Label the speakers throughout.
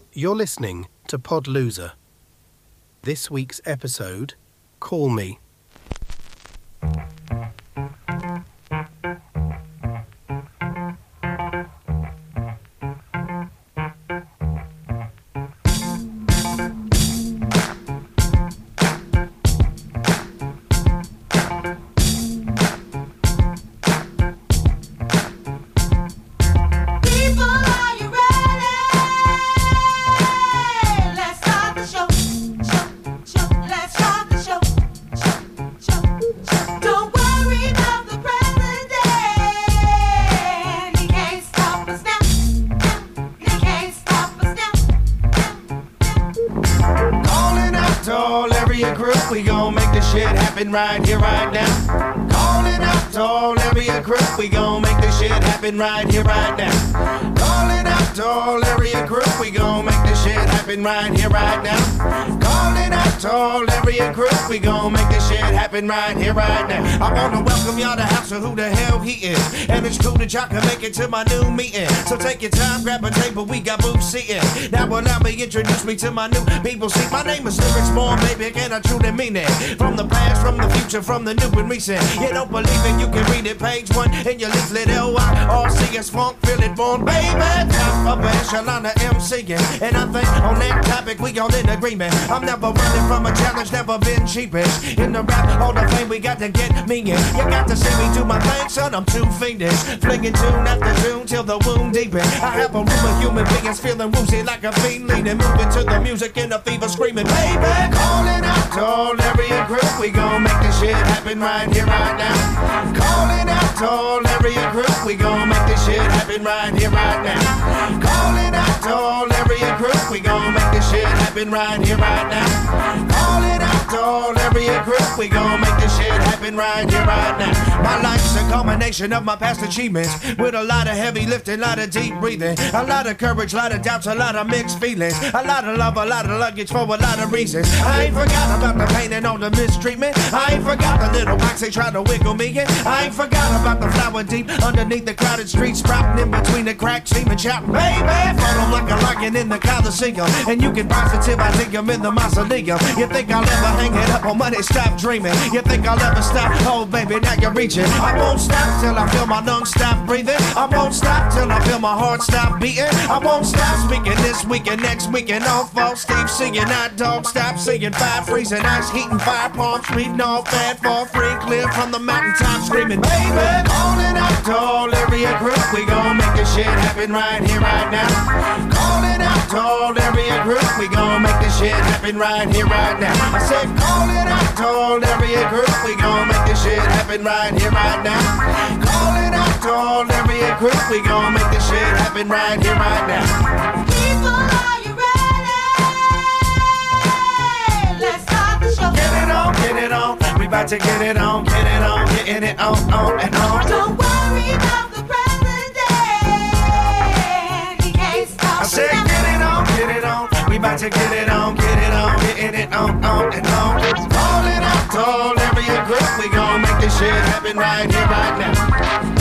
Speaker 1: You're listening to Pod Loser. This week's episode, Call Me.
Speaker 2: Right here, right now. Calling out to all area group. We gon' make this shit happen right here, right now. Calling out to all area group. We gon' make this shit happen right here, right now. Calling out to all area group. We gon' make this shit happen right here, right now. I wanna welcome y'all to House of Who the Hell He Is. And it's cool that y'all can make it to my new meeting. So take your time, grab a table, we got booths seating. Now allow me introduce me to my new people. See, my name is Lyrics Born, baby, and I truly mean it. From the past, from the future, from the new and recent. You don't believe it, you can read it, page 1 in your leaflet. L-Y-R-C-S, funk, feel it, born, baby. Top of echelon of MCing. And I think on that topic, we all in agreement. I'm never running from a challenge, never been cheapish. In the rap, all the fame we got to get me in. You got to see me do my thing, son, I'm too fiendish. Flinging tune after tune till the wound deepen. I have a room of human beings feeling woozy like a fiend leading. Moving to the music in a fever screaming, baby. Calling out to all area group, we gon' make this shit happen right here, right now. Calling out to all area group, we gon' make this shit happen right here, right now. Calling out to all area group, we gon' make this shit happen right here, right now. Calling out to all area group, we gon' make this shit happen right here, right now. My life's a culmination of my past achievements, with a lot of heavy lifting, a lot of deep breathing, a lot of courage, a lot of doubts, a lot of mixed feelings, a lot of love, a lot of luggage for a lot of reasons. I ain't forgot about the pain and all the mistreatment. I ain't forgot the little box they try to wiggle me in. I ain't forgot about the flower deep underneath the crowded streets, sprouting in between the cracks, steaming shouting, baby. Photo like a lion in the Coliseum, and you can positive I think I'm in the mausoleum. You think I'll ever hang it up on money? Stop dreaming. You think I'll ever stop? Oh baby, now you're reaching. I won't stop till I feel my lungs stop breathing. I won't stop till I feel my heart stop beating. I won't stop speaking this week and next week and all fall Steve singing, hot dog stop singing, fire freezing, ice heating, fire palms reading all fat for free, clear from the mountaintop screaming, baby. Calling out to all area group, we gon' make this shit happen right here, right now. Calling out to all area group, we gon' make this shit happen right here, right now. I said calling out to all area group, we gon' make this shit happen right here, right now. Calling out to all area group, we gon' make this shit happen right here, right now.
Speaker 3: People, are you ready? Let's start the show.
Speaker 2: Get it on, get it on. We about to get it on, getting it on and on.
Speaker 3: Don't worry about the president. He can't stop
Speaker 2: I said get it on. We about to get it on, getting it on and on. Calling out to all area group, we gon' make this shit happen right here, right now.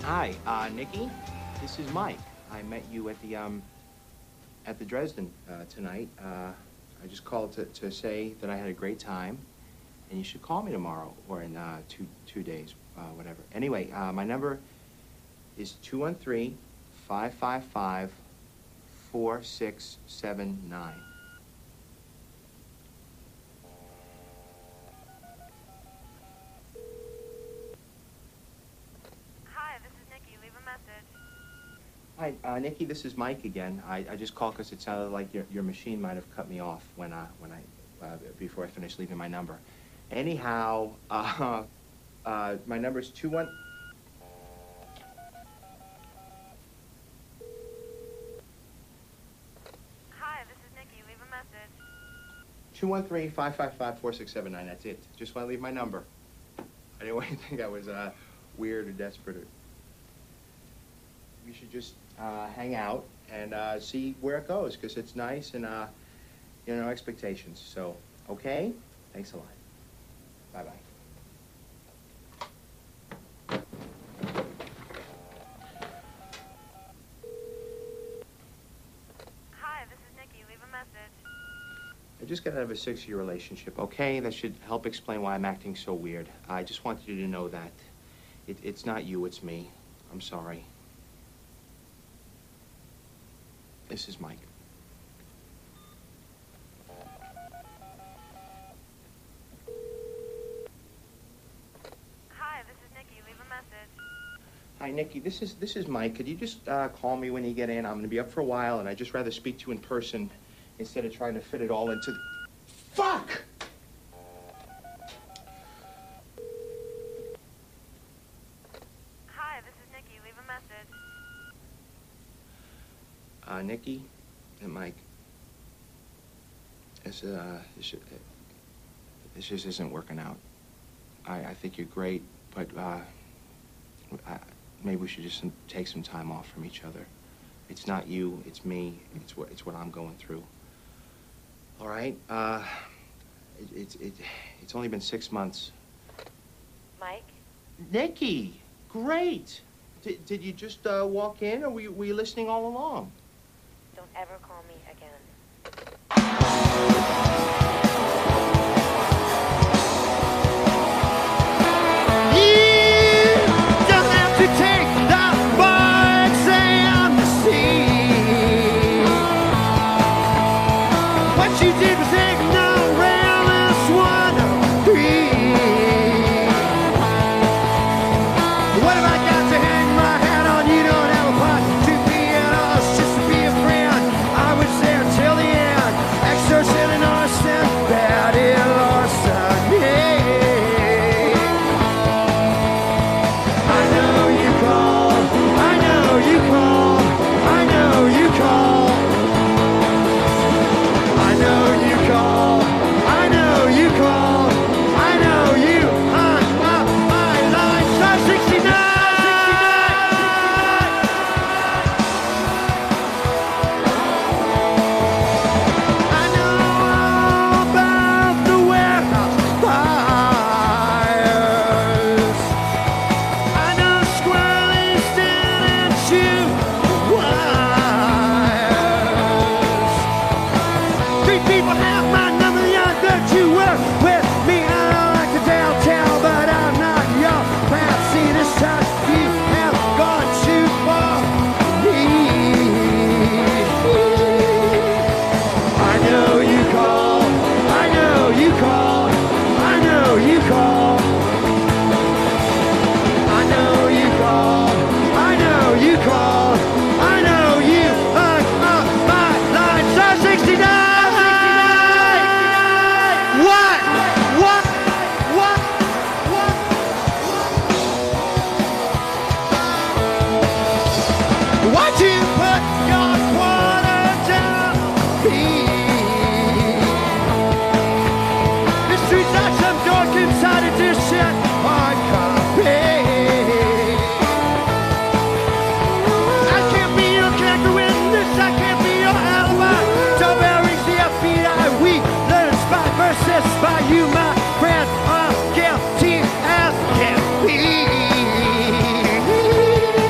Speaker 4: Hi, Nikki. This is Mike. I met you at the Dresden tonight. I just called to say that I had a great time, and you should call me tomorrow or in two days, whatever. Anyway, my number is 213-555-4679. Hi, Nikki, this is Mike again. I just called because it sounded like your machine might have cut me off when I before I finished leaving my number. Anyhow, my number is 21.
Speaker 5: Hi, this is Nikki. Leave a message.
Speaker 4: 213-555-4679. That's it. Just want to leave my number. I didn't want you to think I was weird or desperate. We should just hang out and see where it goes, because it's nice and, no expectations. So, okay? Thanks a lot. Bye-bye.
Speaker 5: Hi, this is Nikki. Leave a message.
Speaker 4: I just got out of a 6-year relationship, okay? That should help explain why I'm acting so weird. I just wanted you to know that. It's not you, it's me. I'm sorry. This is Mike.
Speaker 5: Hi, this is Nikki. Leave a message.
Speaker 4: Hi, Nikki. This is Mike. Could you just call me when you get in? I'm going to be up for a while, and I'd just rather speak to you in person instead of trying to fit it all into... Fuck!
Speaker 5: Hi, this is Nikki. Leave a message.
Speaker 4: Nikki and Mike, this just isn't working out. I think you're great, but maybe we should just take some time off from each other. It's not you, it's me. It's what I'm going through. All right. It's only been 6 months.
Speaker 5: Mike?
Speaker 4: Nikki, great. Did you just walk in, or were you listening all along?
Speaker 5: Don't ever call me again.
Speaker 2: Don't have to take the bar exam to see. What you did was ignorance 103. What have I got to hang my hat on? You don't have a part to be at all. It's just to be a friend. I was there till the end. Extortion and arson, bad Larson, yeah. I know you called, I know you called, I know you called. I know you called, I know you called, I know you hung up my line. Star 69! I know all about the warehouse fires. I know Squirrel Easton and Chew wires. 3 people have my number, young, that you work with me. I don't like to tell, but I'm not your fancy this time. You have gone too far. I know you called, I know you called, I know you called. I know you called, I know you called, I know you hung up my line. Star 69! What? Why'd you put your quarter down me? The streets like some dork inside a dish hard copy. I can't be your character witness, I can't be your alibi. Don't bearings the FBI, we learn spy versus spy. You, my friend, are guilty as can be.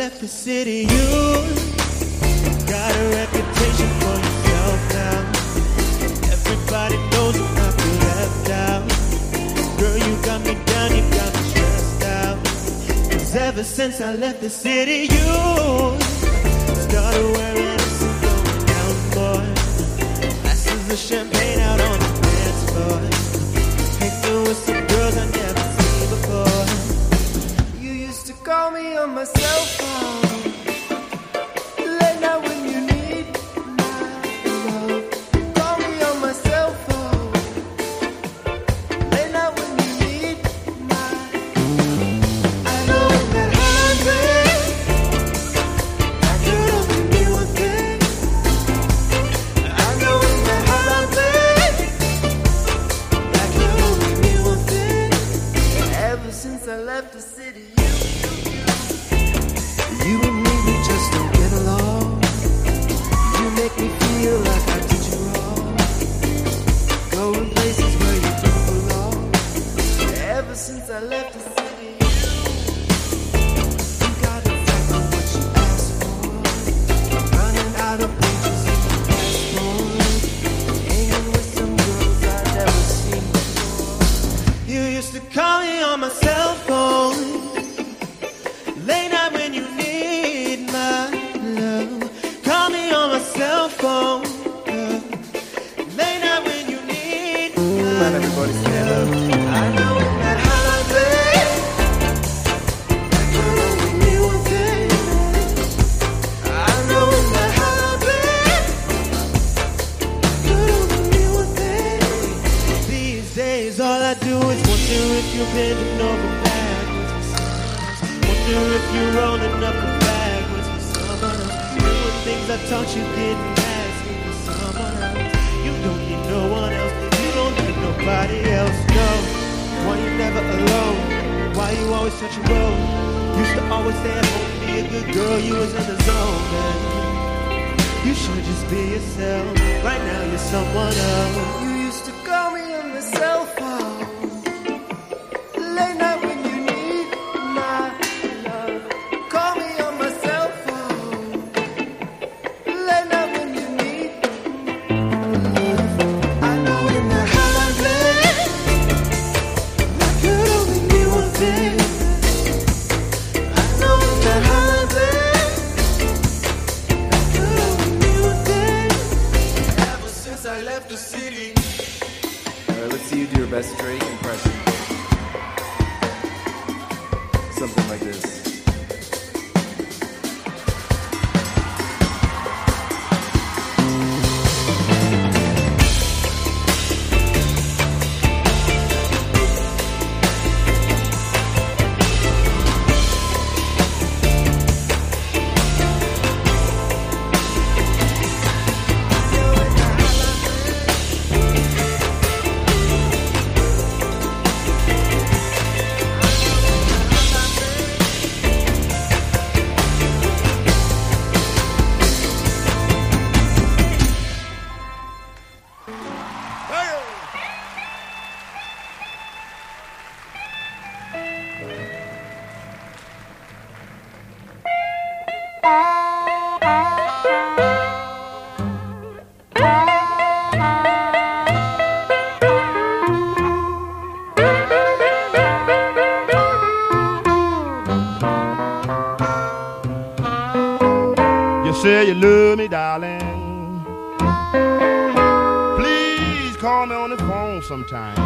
Speaker 2: left the city, you got a reputation for yourself now. Everybody knows I'm not left out. Girl, you got me down, you got me stressed out. 'Cause ever since I left the city, you started wearing a suit going down, boy. Glasses of champagne out on the dance floor. Hanging with some girls I never seen before. You used to call me on my cell phone. Late night when you need my love. Call me on my cell phone. Late night when you need my love. I know in that highway I could only be one thing. I know in that highway I could only be one thing. Ever since I left the city, you and me, we just don't get along. You make me feel like I did you wrong. Going places where you don't belong. Ever since I left the city, you got to fight for what you asked for. Running out of pages in your passport. Hanging with some girls I've never seen before. You used to call me on my cell phone. Late night when you need my love. Call me on my cell phone. Late night when you need my love. Come on, everybody, stand up. I know in that holiday I could only be one thing. I know in that holiday I could only be one thing. These days all I do is wonder if you're bending over backwards. Wonder if you're rolling up the backwards for someone else. Doing things I taught you didn't ask me for someone else. You don't need no one else. You don't need nobody else. No. Why you never alone? Why you always such a road? Used to always stay at home, be a good girl. You was in the zone, man. You should just be yourself. Right now you're someone else. You used to call me on the cell phone. Late night when you need my love. Call me on my cell phone. Late night when you need love. I know in the holiday I could only be one thing. I know in the holiday I could only be one thing. Ever since I left the city.
Speaker 6: Let's see you do your best Drake impression. Something like this.
Speaker 7: Say you love me, darling. Please call me on the phone sometime.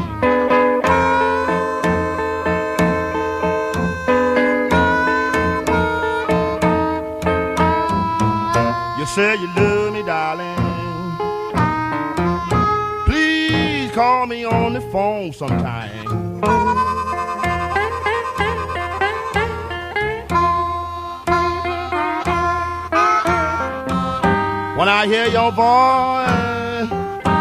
Speaker 7: You say you love me, darling. Please call me on the phone sometime. When I hear your voice,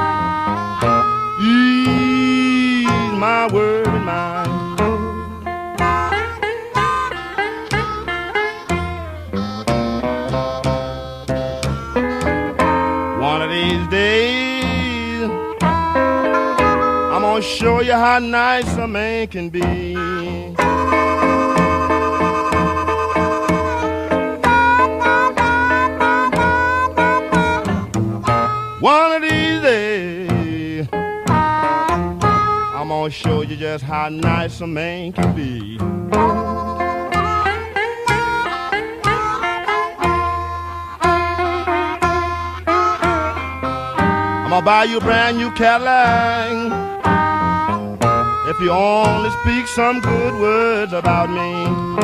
Speaker 7: ease my worried mind. One of these days, I'm gonna show you how nice a man can be. One of these days, I'm gonna show you just how nice a man can be. I'm gonna buy you a brand new Cadillac if you only speak some good words about me.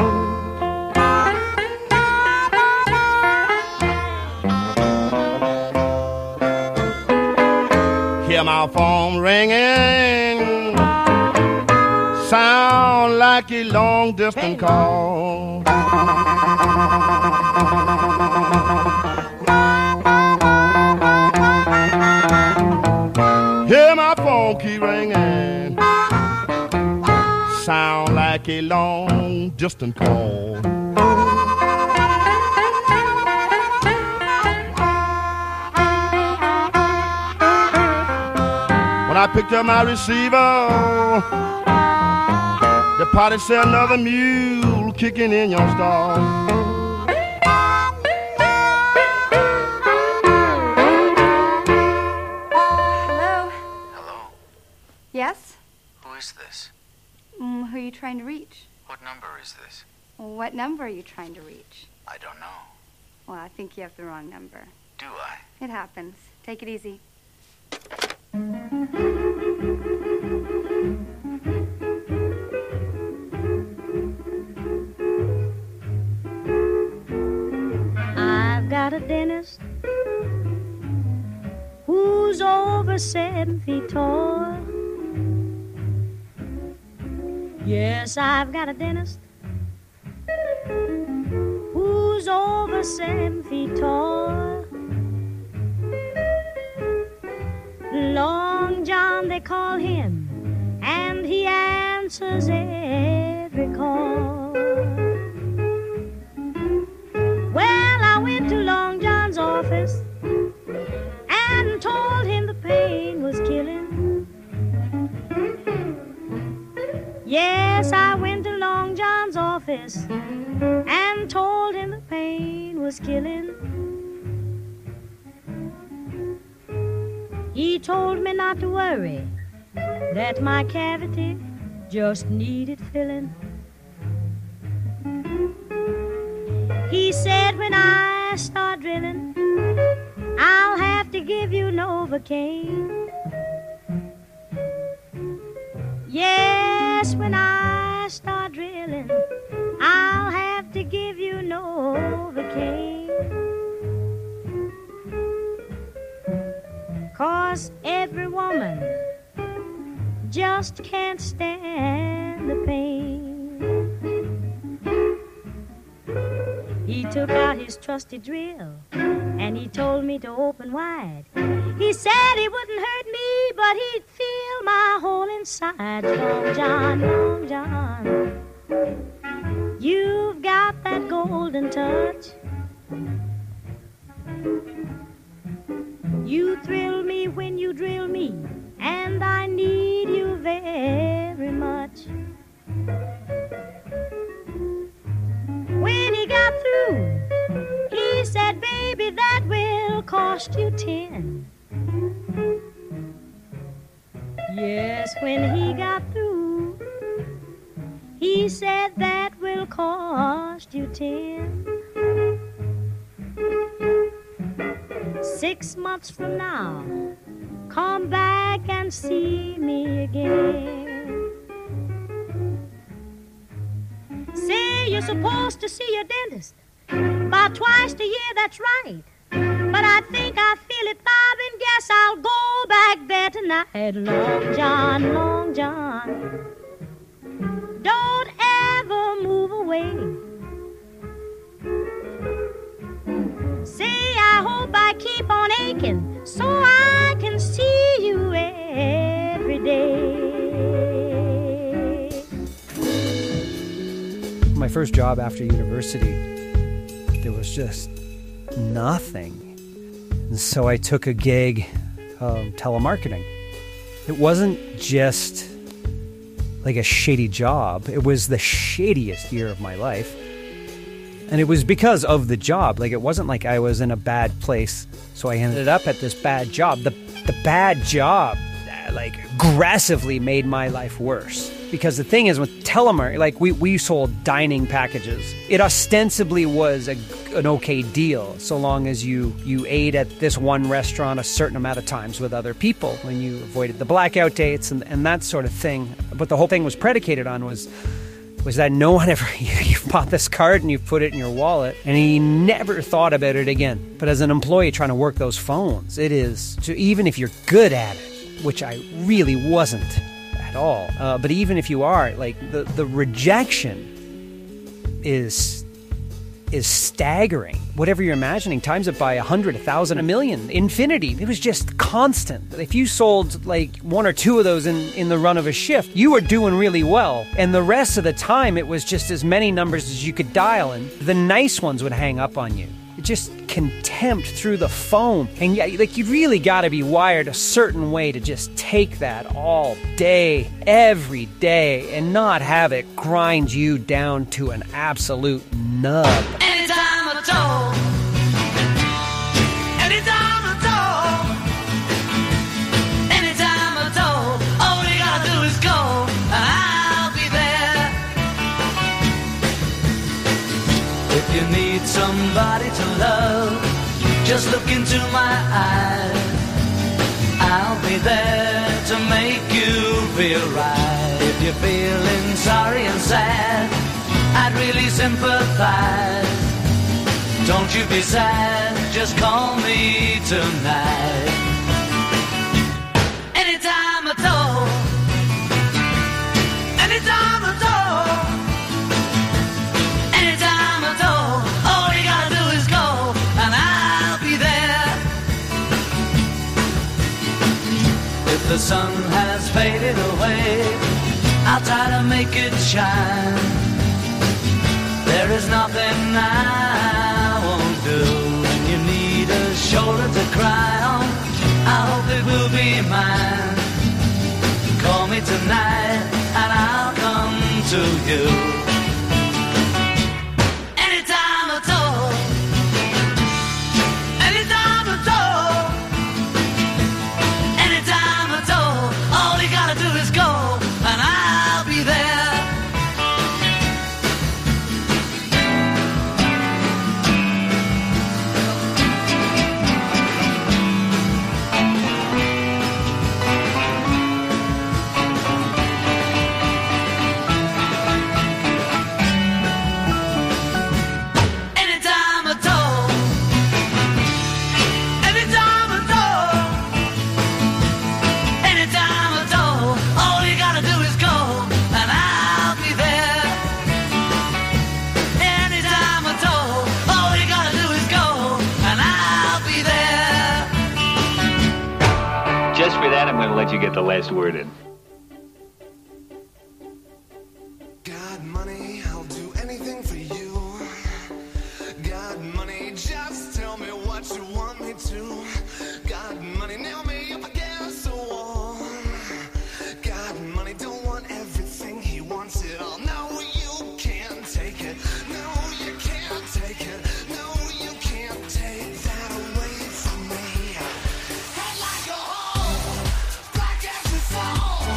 Speaker 7: Hear my phone ringing, sound like a long distance call. Hear my phone keep ringing, sound like a long distance call. When I picked up my receiver, the party said another mule kicking in your stall.
Speaker 8: Hello?
Speaker 9: Hello,
Speaker 8: Yes?
Speaker 9: who is this?
Speaker 8: Who are you trying to reach?
Speaker 9: What number is this?
Speaker 8: What number are you trying to reach?
Speaker 9: I don't know.
Speaker 8: Well, I think you have the wrong number.
Speaker 9: Do I?
Speaker 8: It happens. Take it easy.
Speaker 10: I've got a dentist who's over 7 feet tall. Yes, I've got a dentist who's over 7 feet tall. Long John, they call him, and he answers every call. Well, I went to Long John's office and told him the pain was killing. Yes, I went to Long John's office and told him the pain was killing. He told me not to worry, that my cavity just needed filling. He said when I start drilling, I'll have to give you Novocaine. Yes, when I start drilling, I'll have to give you Novocaine. 'Cause every woman just can't stand the pain. He took out his trusty drill and he told me to open wide. He said he wouldn't hurt me, but he'd feel my whole inside. Long John, Long John, you've got that golden touch. You thrill me when you drill me, and I need you very much. When he got through, he said, baby, that will cost you 10. Yes, when he got through, he said that will cost you 10. 6 months from now, come back and see me again. Say you're supposed to see your dentist about twice a year, that's right. But I think I feel it bobbing, guess I'll go back there tonight. Long John, Long John, don't ever move away. Say I hope I keep on aching so I can see you every day.
Speaker 11: My first job after university, there was just nothing. And so I took a gig telemarketing. It wasn't just like a shady job. It was the shadiest year of my life. And it was because of the job. Like, it wasn't like I was in a bad place, so I ended up at this bad job. The bad job, like, aggressively made my life worse. Because the thing is, with telemarketing, like, we sold dining packages. It ostensibly was an okay deal, so long as you ate at this one restaurant a certain amount of times with other people, when you avoided the blackout dates and that sort of thing. But the whole thing was predicated on was that no one ever, you bought this card and you put it in your wallet, and he never thought about it again. But as an employee trying to work those phones, it is, even if you're good at it, which I really wasn't at all, but even if you are, like, the rejection is staggering. Whatever you're imagining, times it by 100, 1,000, 1,000,000, infinity. It was just constant. If you sold like one or two of those in the run of a shift, you were doing really well. And the rest of the time, it was just as many numbers as you could dial, and the nice ones would hang up on you. Just contempt through the phone. And yeah, like, you really got to be wired a certain way to just take that all day, every day, and not have it grind you down to an absolute nub.
Speaker 3: Anytime at all. Anytime at all. Anytime at all. All you gotta do is go, and I'll be there. If you need somebody to love, just look into my eyes. I'll be there to make you feel right. If you're feeling sorry and sad, I'd really sympathize. Don't you be sad, just call me tonight. Anytime at all. Anytime at all. Anytime at all. All you gotta do is go, and I'll be there. If the sun has faded away, I'll try to make it shine. There is nothing I won't do. When you need a shoulder to cry on, I hope it will be mine. Call me tonight and I'll come to you. Anytime at all. Anytime at all. Anytime at all. All you gotta do is go, and I'll be there.
Speaker 12: Just for that, I'm going to let you get the last word in.
Speaker 2: Got money, I'll do anything for you. Got money, just tell me what you want me to. Got money, nail me up against the wall. Got money, don't want everything, he wants it all. No, you can't take it. No, you can't take it. No, you can't take that away from me. Head like a hole, black as the soul.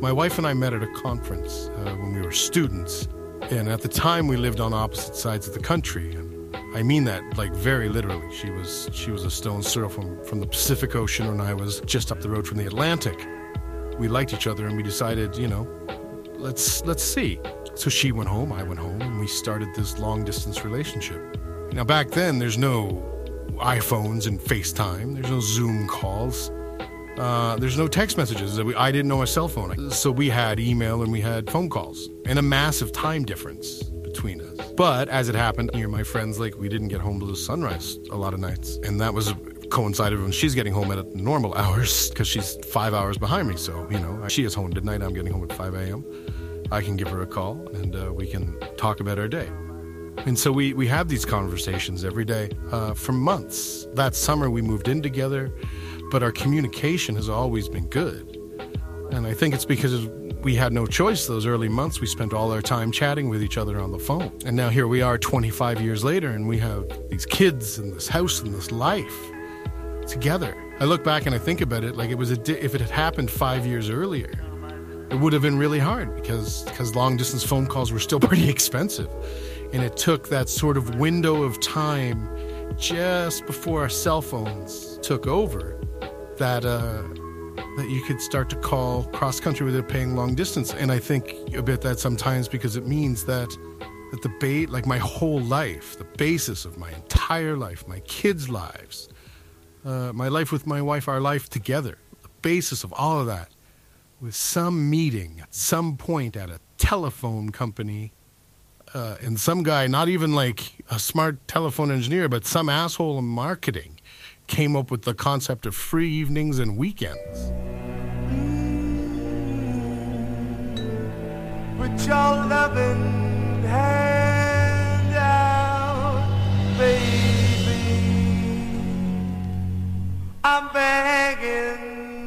Speaker 13: My wife and I met at a conference when we were students, and at the time we lived on opposite sides of the country. And I mean that like very literally. She was a stone's throw from the Pacific Ocean, and I was just up the road from the Atlantic. We liked each other, and we decided, let's see. So she went home, I went home, and we started this long-distance relationship. Now, back then, there's no iPhones and FaceTime. There's no Zoom calls. There's no text messages. I didn't know a cell phone. So we had email and we had phone calls, and a massive time difference between us. But as it happened, my friends, we didn't get home till sunrise a lot of nights. And that was coincided when she's getting home at normal hours because she's 5 hours behind me. So, she is home at midnight. I'm getting home at 5 a.m. I can give her a call, and we can talk about our day. And so we have these conversations every day for months. That summer, we moved in together, but our communication has always been good. And I think it's because we had no choice those early months. We spent all our time chatting with each other on the phone. And now here we are 25 years later, and we have these kids and this house and this life together. I look back and I think about it like if it had happened 5 years earlier, it would have been really hard because long-distance phone calls were still pretty expensive. And it took that sort of window of time just before our cell phones took over that you could start to call cross-country without paying long distance. And I think about that sometimes because it means that my whole life, the basis of my entire life, my kids' lives, my life with my wife, our life together, the basis of all of that was some meeting at some point at a telephone company, and some guy, not even like a smart telephone engineer, but some asshole in marketing came up with the concept of free evenings and weekends.
Speaker 2: Put your loving hand out, baby. I'm begging.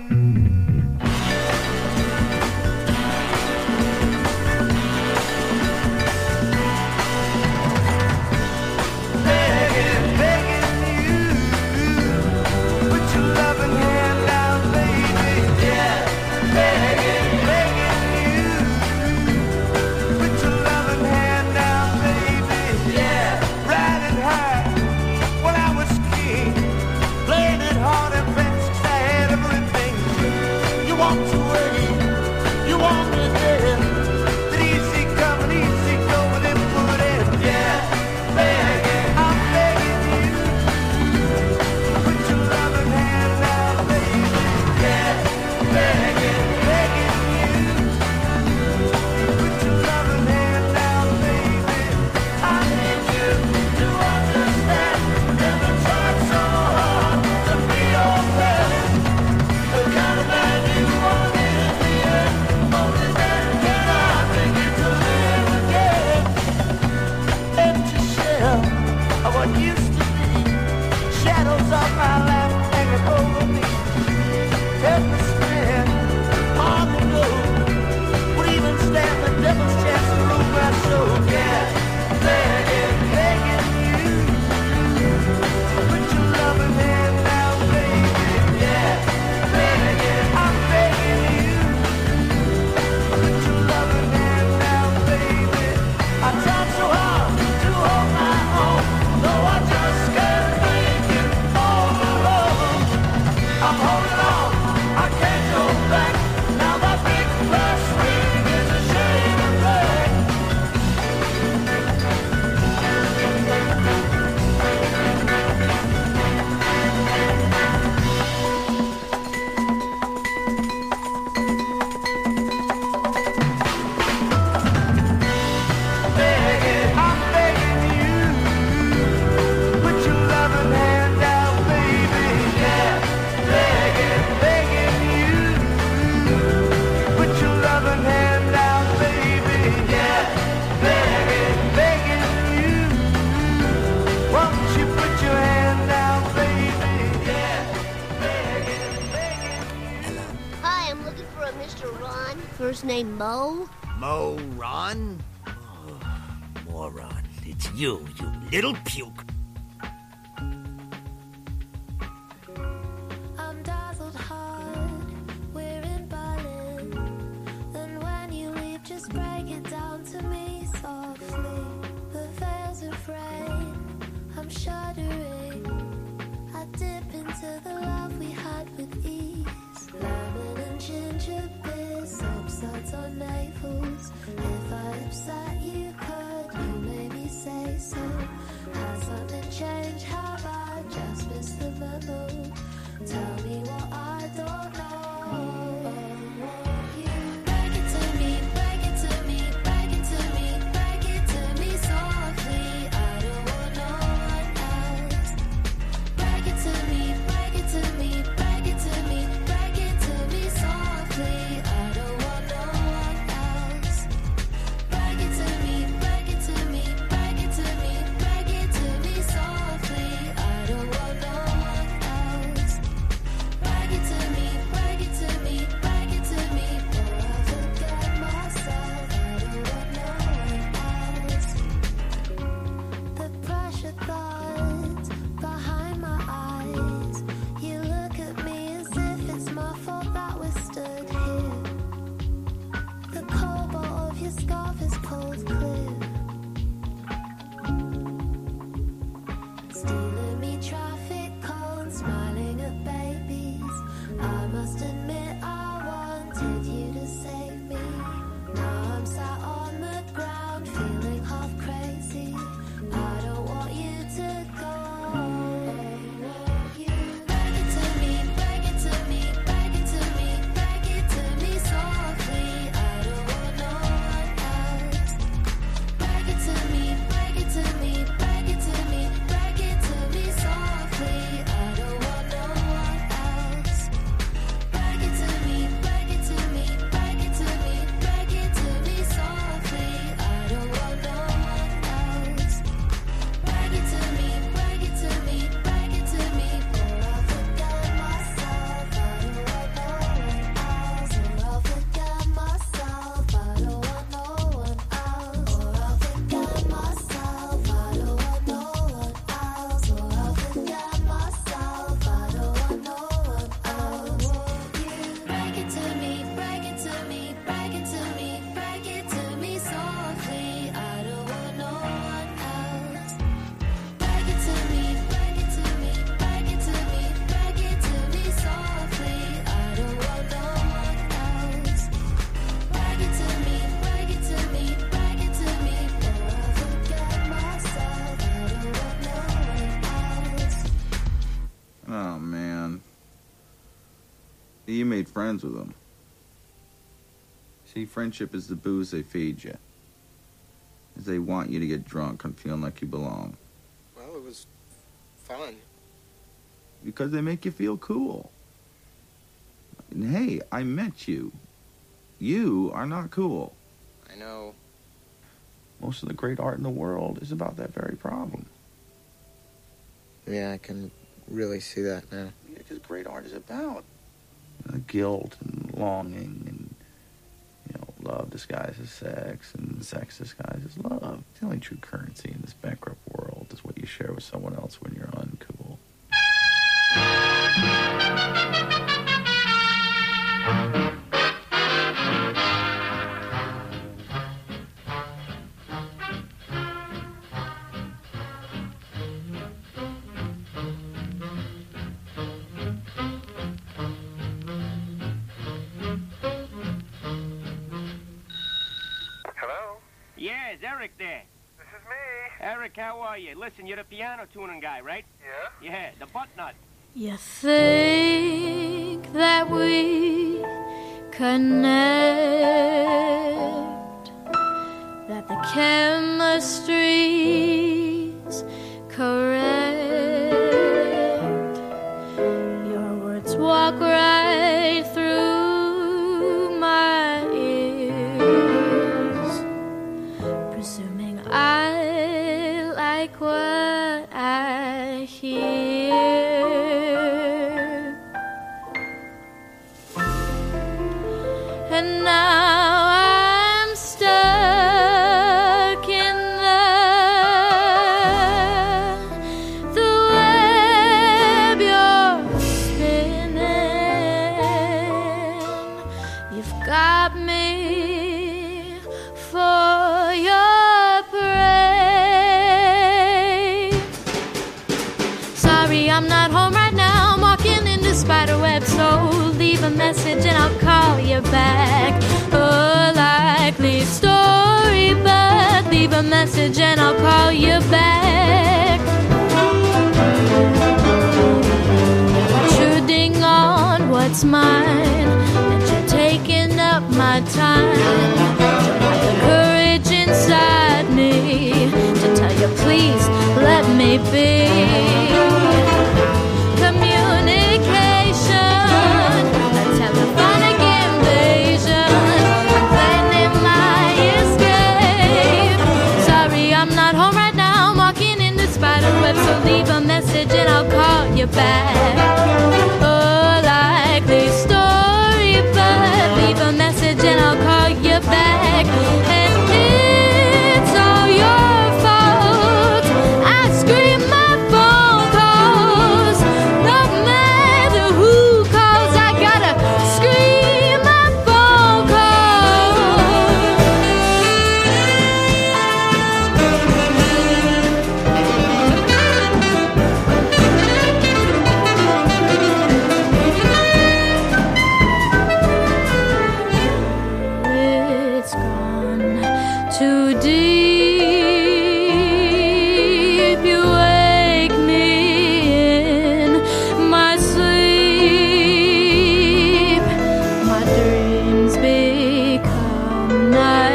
Speaker 14: First name Mo?
Speaker 15: Mo Ron? Oh, moron. It's you little puke.
Speaker 16: I'm dazzled hard, we're in Berlin. Oh, man. You made friends with them. See, friendship is the booze they feed you. They want you to get drunk and feeling like you belong.
Speaker 17: Well, it was fun.
Speaker 16: Because they make you feel cool. And hey, I met you. You are not cool.
Speaker 17: I know.
Speaker 16: Most of the great art in the world is about that very problem.
Speaker 17: Yeah, I can really see that now.
Speaker 16: Yeah, because great art is about guilt and longing and, love disguised as sex and sex disguised as love. The only true currency in this bankrupt world is what you share with someone else when you're uncool.
Speaker 18: Yeah, is Eric there?
Speaker 19: This is me.
Speaker 18: Eric, how are you? Listen, you're the piano tuning guy, right?
Speaker 19: Yeah?
Speaker 18: Yeah, the butt nut.
Speaker 20: You think that we connect, that the chemistry's correct. Your words walk right through my ears, presuming I like what I hear. And now I'm stuck in the web you're spinning. You've got me for your prey. Sorry, I'm not home right now. I'm walking into spiderweb, so leave a message and I'll call you back. A likely story, but leave a message and I'll call you back. Intruding on what's mine, and you're taking up my time. Don't have the courage inside me to tell you, please let me be. Communication, a telephonic invasion. I'm planning my escape. Sorry, I'm not home right now. I'm walking in the spiderweb, so leave a message and I'll call you back. A likely story, but leave a message and I'll call you back. And it's all your fault. I scream my phone calls. No matter who calls, I gotta scream my phone It's gone too deep. You wake me in my sleep. My dreams become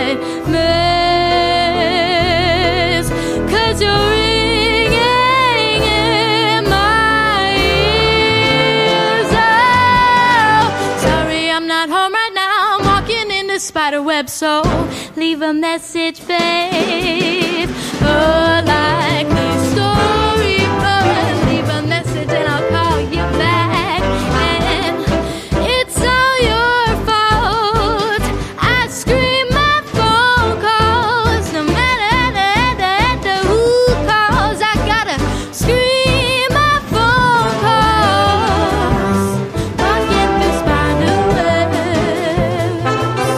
Speaker 20: nightmares, 'cause you're ringing in my ears. Oh, sorry, I'm not home right now. I'm walking in the spiderweb, so leave a message, babe. A likely story, but leave a message and I'll call you back. And it's all your fault. I scream my phone calls. No matter who calls, I gotta scream my phone calls. Walking through spiderwebs.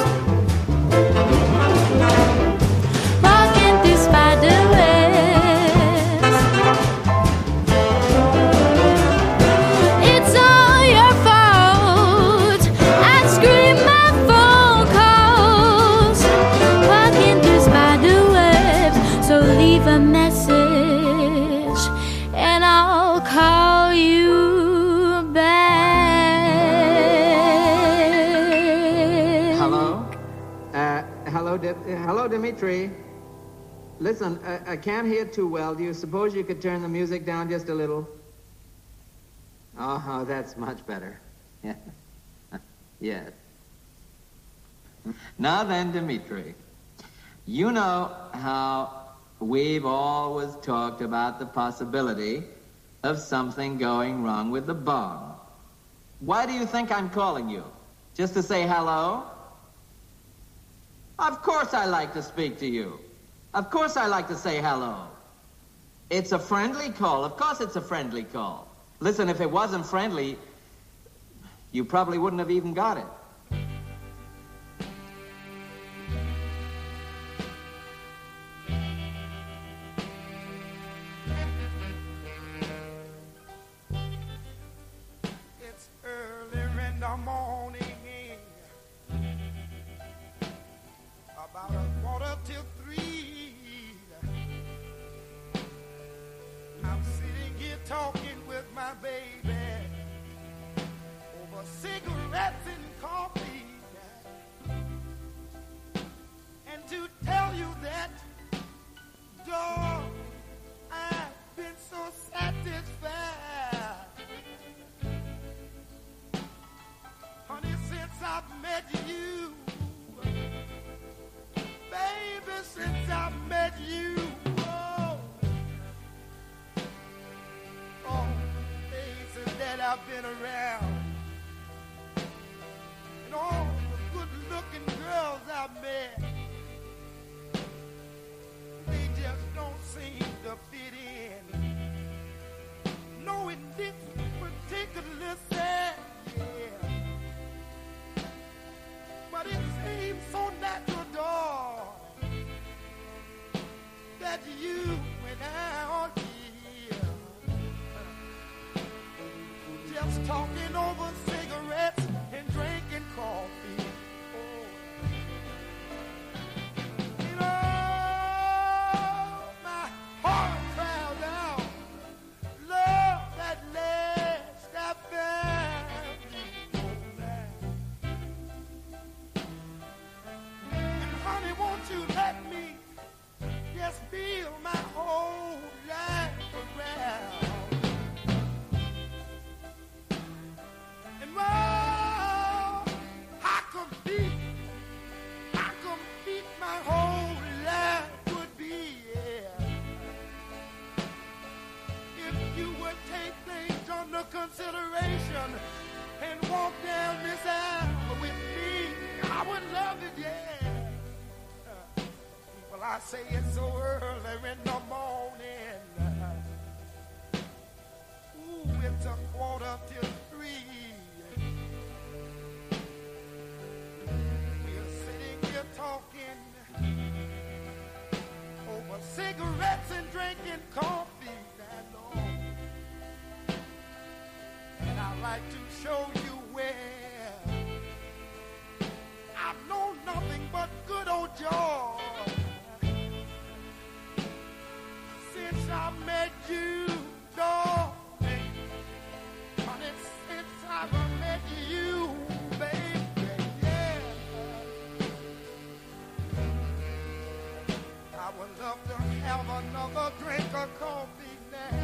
Speaker 20: Walking through spiderwebs.
Speaker 19: Dimitri. Listen, I can't hear too well. Do you suppose you could turn the music down just a little? Oh, that's much better. Yeah. Yes. Now then, Dimitri, you know how we've always talked about the possibility of something going wrong with the bomb. Why do you think I'm calling you? Just to say hello? Of course I like to speak to you. Of course I like to say hello. It's a friendly call. Of course it's a friendly call. Listen, if it wasn't friendly, you probably wouldn't have even got it.
Speaker 2: It's early in the morning, about 2:45. I'm sitting here talking with my baby over cigarettes and coffee. And to tell you that, dog, I've been so satisfied. Honey, since I've met you, baby, since I've met you, places that I've been around, and all the good-looking girls I've met, they just don't seem to fit in. No, in this particular set, yeah. But it seems so natural, dog, that you and I are here, just talking over cigarettes and drinking coffee. Oh. You know, my heart cries out, love that last I found. And honey, won't you let me just feel my whole life around? And well, I compete my whole life would be, yeah. If you would take things under consideration and walk down this aisle with me, I would love it, yeah. Well, I say it's so early in the morning. Ooh, it's 2:45. We're sitting here talking over cigarettes and drinking coffee, I know. And I'd like to show you where I've known nothing but good old joy since I met you, darling. Honey, since I've met you, baby, yeah. I would love to have another drink of coffee now.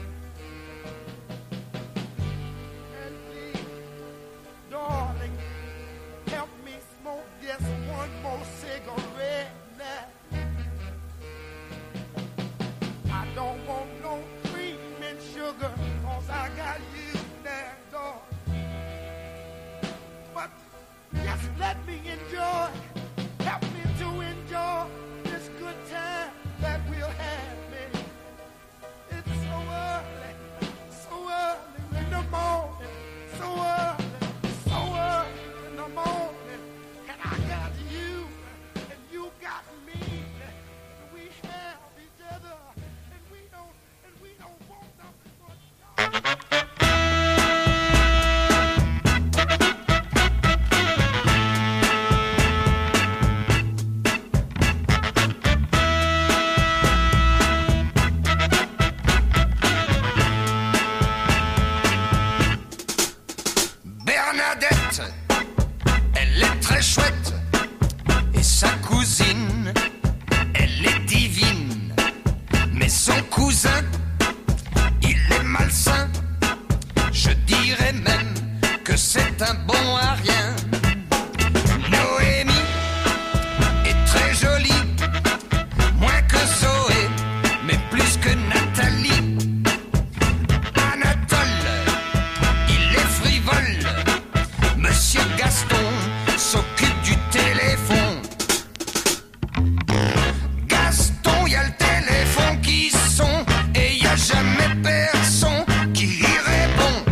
Speaker 2: And please, darling, help me smoke just one more cigarette now. I don't want no cream and sugar, 'cause I got you now, darling. But just let me enjoy, help me to enjoy this good time that we'll have, man. It's so early in the morning, so early in the morning, and I got you, and you got me, and we have each other, and we don't want nothing but que c'est un bon à rien. Noémie est très jolie, moins que Zoé, mais plus que Nathalie. Anatole, il est frivole. Monsieur Gaston s'occupe du téléphone. Gaston, y a le téléphone qui sonne et y a jamais personne qui y répond.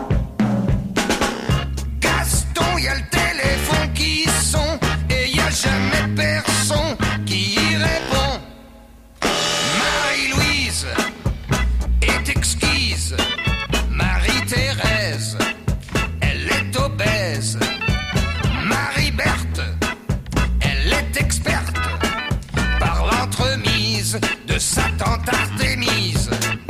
Speaker 2: Gaston, y a le téléphone qui sonne et y a jamais personne qui y répond. Marie-Louise est exquise. Marie-Thérèse, elle est obèse. Marie-Berthe, elle est experte par l'entremise de sa tante Artémise.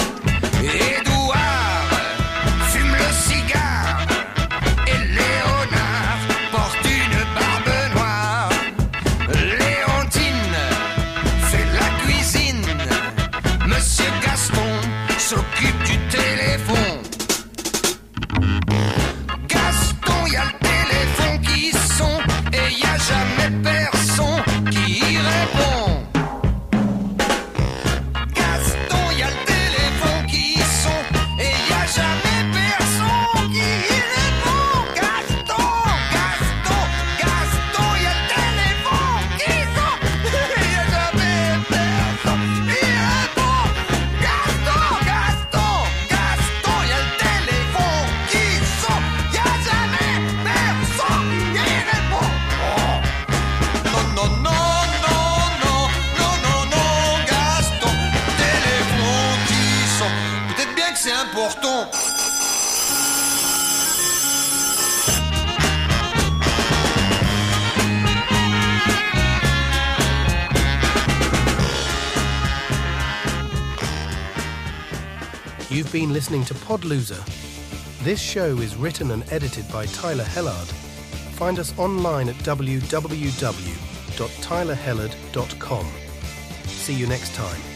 Speaker 2: Édouard fume le cigare et Léonard porte une barbe noire. Léontine fait la cuisine. Monsieur Gaston s'occupe du téléphone. Gaston, y a le téléphone qui sonne et y a jamais personne qui y répond. Gaston, y a le téléphone qui sonne et y a jamais personne qui y répond. Gaston, Gaston, Gaston, y a le téléphone qui sonne et y a jamais personne qui y répond. Gaston, Gaston, Gaston, y a le téléphone qui sonne, y a jamais personne qui y répond. Non, non, non, non, non, non, non, non, Gaston, téléphone qui sonne. Peut-être bien que c'est important.
Speaker 1: You've been listening to Podloser. This show is written and edited by Tyler Hellard. Find us online at www.tylerhellard.com. See you next time.